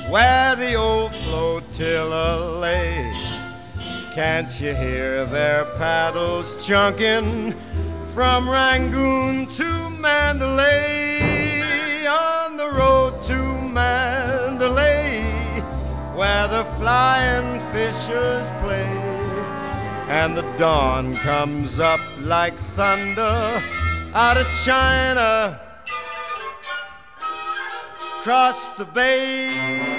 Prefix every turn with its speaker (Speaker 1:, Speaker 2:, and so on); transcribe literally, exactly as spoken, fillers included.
Speaker 1: where the old flotilla lay. Can't you hear their paddles chunking from Rangoon to Mandalay? On the road to Mandalay, where the flying fishers play, and the dawn comes up like thunder out of China, across the bay.